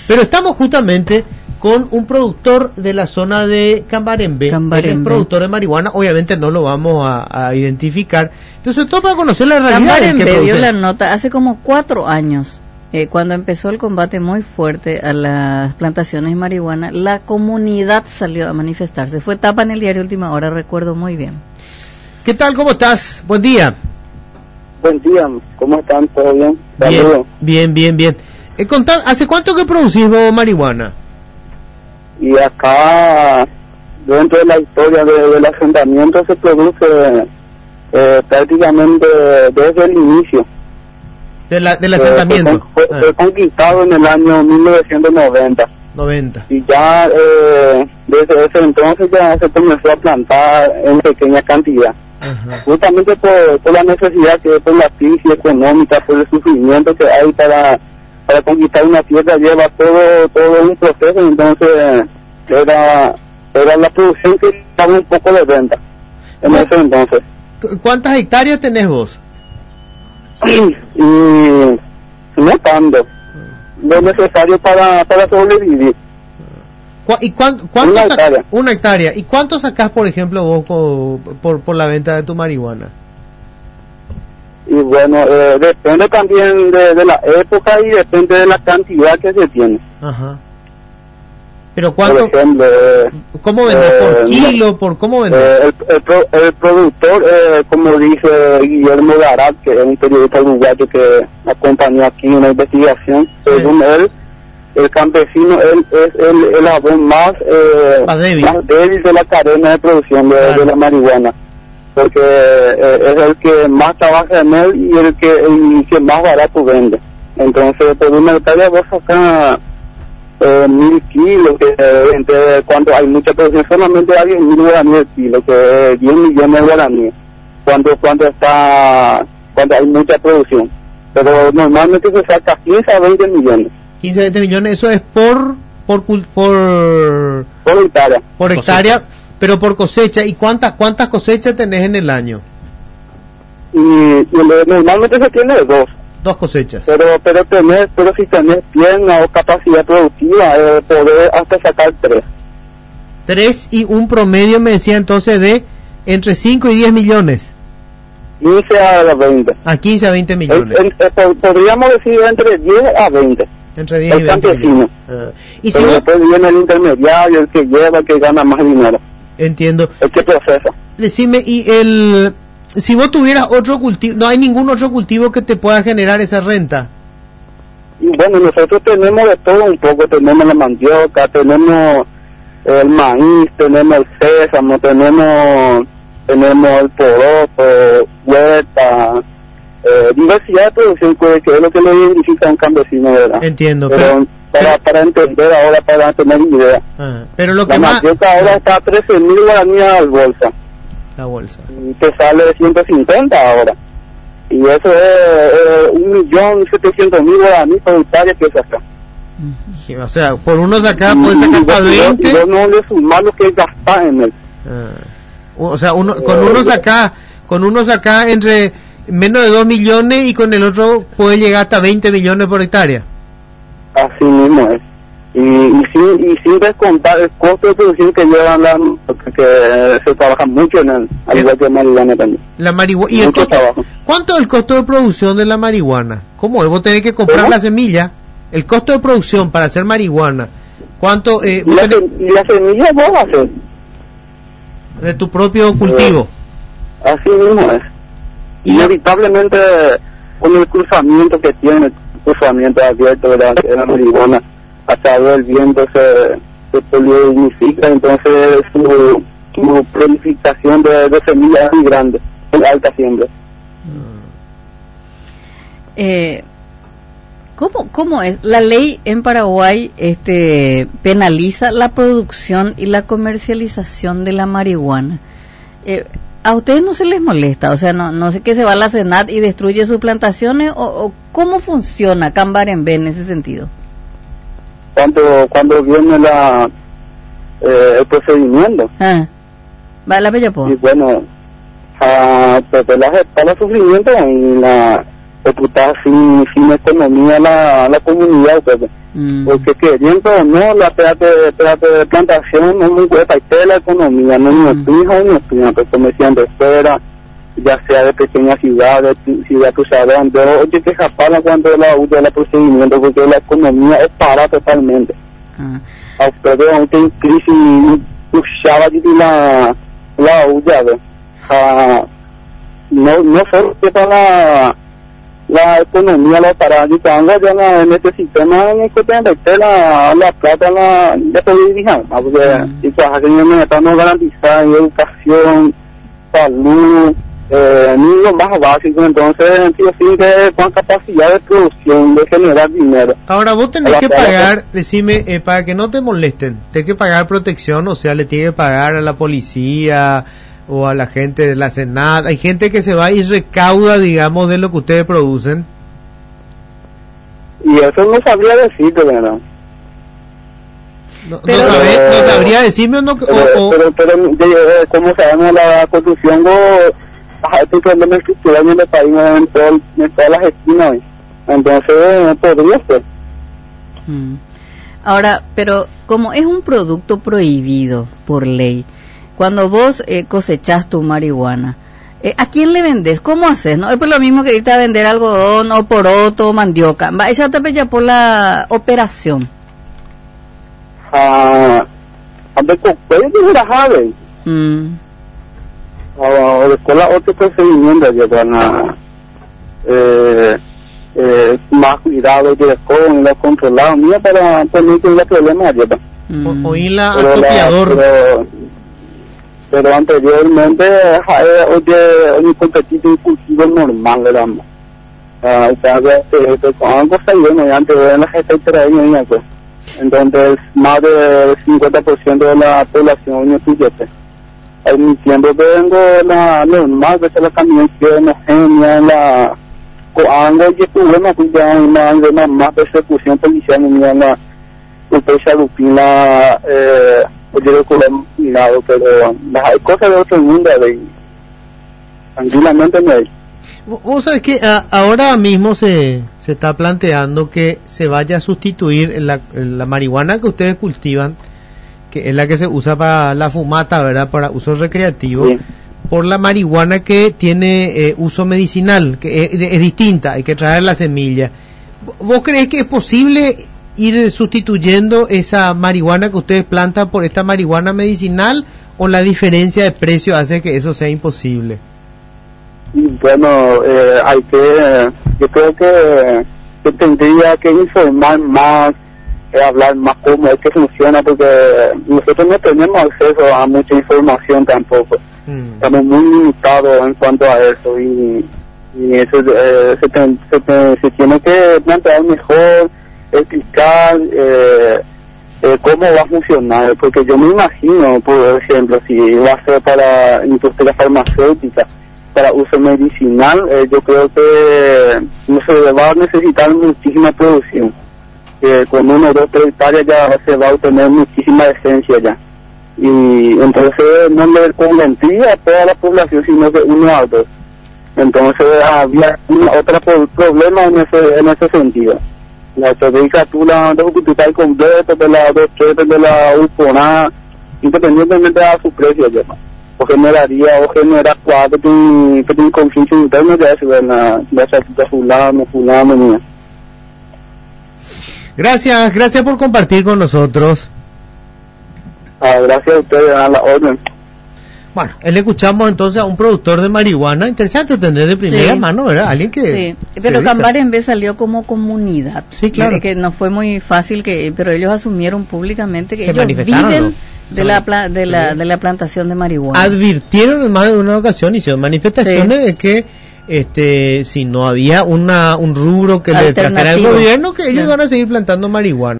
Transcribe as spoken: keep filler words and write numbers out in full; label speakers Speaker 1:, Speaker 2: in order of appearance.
Speaker 1: Pero estamos justamente con un productor de la zona de Cambarembe,
Speaker 2: Cambarembe.
Speaker 1: el productor de marihuana, obviamente no lo vamos a, a identificar, pero sobre todo para conocer la realidad.
Speaker 2: Cambarembe dio la nota hace como cuatro años, eh, cuando empezó el combate muy fuerte a las plantaciones de marihuana, la comunidad salió a manifestarse, fue tapa en el diario Última Hora, recuerdo muy bien.
Speaker 1: ¿Qué tal? ¿Cómo estás? Buen día.
Speaker 3: Buen día, ¿cómo están? ¿Todo bien?
Speaker 1: Saludos. Bien, bien, bien. bien. Eh, contar, ¿hace cuánto que producís vos marihuana?
Speaker 3: Y acá, dentro de la historia de, del asentamiento, se produce eh, prácticamente desde el inicio.
Speaker 1: De la, del asentamiento.
Speaker 3: Eh, fue, fue, ah. fue conquistado en el año mil novecientos noventa.
Speaker 1: noventa.
Speaker 3: Y ya eh, desde ese entonces ya se comenzó a plantar en pequeña cantidad. Ajá. Justamente por, por la necesidad que por la crisis económica, por el sufrimiento que hay para para conquistar una tierra, lleva todo todo un proceso, entonces era era la producción que estaba un poco de venta en ese entonces.
Speaker 1: ¿Cuántas hectáreas tenés vos?
Speaker 3: Y no tanto, lo necesario para para sobrevivir.
Speaker 1: ¿Y cuánto, cuánto una, hectárea. Sac, una hectárea. ¿Y cuánto sacás, por ejemplo, vos por, por, por la venta de tu marihuana?
Speaker 3: Y bueno, eh, depende también de, de la época y depende de la cantidad que se tiene.
Speaker 1: Ajá. Pero ¿cuánto?
Speaker 3: Por ejemplo, eh,
Speaker 1: ¿cómo vendes? ¿Por eh, kilo? ¿Por cómo vendes?
Speaker 3: Eh, el, el, pro, el productor, eh, como dice Guillermo Garat, que es un periodista uruguayo que acompañó aquí una investigación, sí. Según él, el campesino él es el, el eslabón más, eh, más, débil. más débil de la cadena de producción de, claro. de la marihuana, porque eh, es el que más trabaja en él y el que el que más barato vende. Entonces, por una hectárea vos sacas eh, mil kilos, que eh, cuando hay mucha producción solamente hay diez mil guaraníes el kilo, que es diez millones de guaraníes, cuando, cuando está, cuando hay mucha producción. Pero normalmente se saca quince a veinte millones.
Speaker 1: quince a veinte millones, eso es por por por por,
Speaker 3: por hectárea.
Speaker 1: Por hectárea, pero por cosecha. ¿Y cuántas cuántas cosechas tenés en el año?
Speaker 3: Y, y normalmente se tiene dos.
Speaker 1: Dos cosechas.
Speaker 3: Pero pero tenés, pero si tenés pierna o capacidad productiva, eh, poder hasta sacar tres.
Speaker 1: Tres y un promedio, me decía entonces, de entre cinco y diez millones.
Speaker 3: quince a veinte.
Speaker 1: A quince a veinte millones.
Speaker 3: El, el, el, podríamos decir entre diez a veinte.
Speaker 1: Entre diez
Speaker 3: el
Speaker 1: y veinte
Speaker 3: campesino.
Speaker 1: Ah. Y si
Speaker 3: pero
Speaker 1: vos...
Speaker 3: después viene el intermediario, el que lleva, el que gana más dinero.
Speaker 1: Entiendo.
Speaker 3: El que procesa.
Speaker 1: Decime, y el... si vos tuvieras otro cultivo, no hay ningún otro cultivo que te pueda generar esa renta.
Speaker 3: Y bueno, nosotros tenemos de todo un poco, tenemos la mandioca, tenemos el maíz, tenemos el sésamo, tenemos tenemos el poroto, huerta, eh, diversidad de producción, que es lo que le identifica a un campesino, ¿verdad?
Speaker 1: Entiendo.
Speaker 3: Pero, pero para, para entender ahora, para tener idea.
Speaker 1: Ah, pero lo que
Speaker 3: la
Speaker 1: más...
Speaker 3: mandioca ahora está a trece mil guaraníes al bolsa.
Speaker 1: La bolsa.
Speaker 3: Y te sale ciento cincuenta ahora. Y eso es eh, un millón setecientos mil guaraníes por hectárea que saca.
Speaker 1: Sí, o sea, por uno sacar, puede sacar para veinte.
Speaker 3: Y vos no le sumás lo que gastás en él.
Speaker 1: Ah. O sea, uno, con uno saca, con uno saca entre menos de dos millones y con el otro puede llegar hasta veinte millones por hectárea.
Speaker 3: Así mismo es. Y, y, sin, y sin descontar el costo de producción que llevan la, que, que se trabaja mucho en el, al igual que marihuana también.
Speaker 1: La marihuana, y el costo, ¿cuánto es el costo de producción de la marihuana? ¿Cómo es? Vos tenés que comprar ¿Cómo? la semilla, el costo de producción para hacer marihuana. ¿Cuánto? Eh,
Speaker 3: ¿Y, la,
Speaker 1: tenés...
Speaker 3: ¿Y la semilla vos haces?
Speaker 1: De tu propio cultivo.
Speaker 3: Eh, así mismo es. Y inevitablemente con el cruzamiento que tiene, el cruzamiento abierto de la, de la marihuana, hasta el viento se, se polionifica, entonces su, su prolificación de, de semillas es muy grande, muy alta siempre.
Speaker 2: Eh, ¿cómo, ¿Cómo es? La ley en Paraguay este, penaliza la producción y la comercialización de la marihuana. Eh, ¿A ustedes no se les molesta? O sea, no, no sé que se va a la Senat y destruye sus plantaciones, o, o ¿cómo funciona Cambarembe en ese sentido?
Speaker 3: Cuando cuando viene la eh, el procedimiento.
Speaker 2: Ah, va a la Bellapo.
Speaker 3: Y bueno, a para el sufrimiento y la ejecutar sin, sin economía la, la comunidad, pues, Mm. Porque queriendo o no, la de plantación no es muy buena para la economía, no es mm. ni hija ni estudiante, pues como decían de fuera, ya sea de pequeñas ciudades, ciudad cruzada, donde oye que japala cuando la usa el procedimiento, porque la economía es para totalmente. Ah. A ustedes aunque en crisis usaba la la usa, uh, no no solo que para la la economía la paralizando ya la, en este sistema en el que te la la plata la ya te dirigamos porque mm. y cosas que no estamos garantizando educación, salud, eh, ni lo más básico, entonces sí o sí que con capacidad de producción de generar dinero.
Speaker 1: Ahora vos tenés que pagar, decime, eh, para que no te molesten, tenés que pagar protección, o sea, le tienes que pagar a la policía o a la gente de la Senat. Hay gente que se va y recauda, digamos, de lo que ustedes producen.
Speaker 3: Y eso no sabría decirte, ¿verdad?
Speaker 1: No, pero, no, sabe, no sabría decirme o no.
Speaker 3: Pero,
Speaker 1: o, o,
Speaker 3: pero, pero, pero como sabemos, la construcción este problema estructural en el país en, todo, en todas las esquinas, entonces podría ser.
Speaker 2: Mm. Ahora, pero como es un producto prohibido por ley, cuando vos eh, cosechás tu marihuana, eh, ¿a quién le vendés? ¿Cómo haces? ¿No? Es pues lo mismo que irte a vender algodón o poroto o mandioca. Va, ella te ya por la operación.
Speaker 3: Ah, a ver, ¿puedes decir a Javi? Mm. O después la otro procedimiento ya para eh, eh, más cuidado de con los controlados mío para tener que ir a problemas ya.
Speaker 1: Mm. O ir a copiador.
Speaker 3: Pero anteriormente eh, oye un competitivo cultivo normal éramos ah o sea que con algo salió antes de la etcétera y pues entonces más del cincuenta por ciento de la población no siguiente en mi tiempo vengo la normal que se la cambió homogénea la coando y tuve más cuidado más persecución policial en la empresa lupina eh yo creo cuidado, pero hay cosas de otro mundo de tranquilamente no hay.
Speaker 1: Vos sabés que a, ahora mismo se se está planteando que se vaya a sustituir la, la marihuana que ustedes cultivan, que es la que se usa para la fumata, ¿verdad? Para uso recreativo, sí, por la marihuana que tiene eh, uso medicinal, que es, es distinta, hay que traer la semilla. ¿Vos creés que es posible ir sustituyendo esa marihuana que ustedes plantan por esta marihuana medicinal, o la diferencia de precio hace que eso sea imposible?
Speaker 3: Bueno, eh, hay que, yo creo que, que tendría que informar más, eh, hablar más cómo es que funciona, porque nosotros no tenemos acceso a mucha información tampoco, mm. estamos muy limitados en cuanto a eso, y, y eso eh, se, ten, se, ten, se tiene que plantear mejor, explicar eh, eh, cómo va a funcionar, porque yo me imagino, por ejemplo, si va a ser para industria farmacéutica, para uso medicinal, eh, yo creo que no se va a necesitar muchísima producción, eh, con uno, dos, tres hectáreas ya se va a obtener muchísima esencia ya, y entonces no le convendría a toda la población, sino que uno a dos. Entonces había una, otro problema en ese, en ese sentido. La judicatura de hospital completo de la de, de la UPONA, independientemente de su precio, ya, o generaría o genera cuatro que tienen conflicto interno de eso, de la de fulano, fulano, mía.
Speaker 1: Gracias, gracias por compartir con nosotros.
Speaker 3: Ah, gracias a ustedes, a la orden.
Speaker 1: Bueno, le escuchamos entonces a un productor de marihuana. Interesante tener de primera sí. mano, ¿verdad? Alguien que...
Speaker 2: Sí, pero Cambar en vez salió como comunidad.
Speaker 1: Sí, claro.
Speaker 2: Que no fue muy fácil, que pero ellos asumieron públicamente que se ellos viven de la, pla, de, sí. la, de la plantación de marihuana.
Speaker 1: Advirtieron en más de una ocasión, hicieron manifestaciones sí. de que este si no había una un rubro que le tratara el gobierno, que ellos sí. iban a seguir plantando marihuana.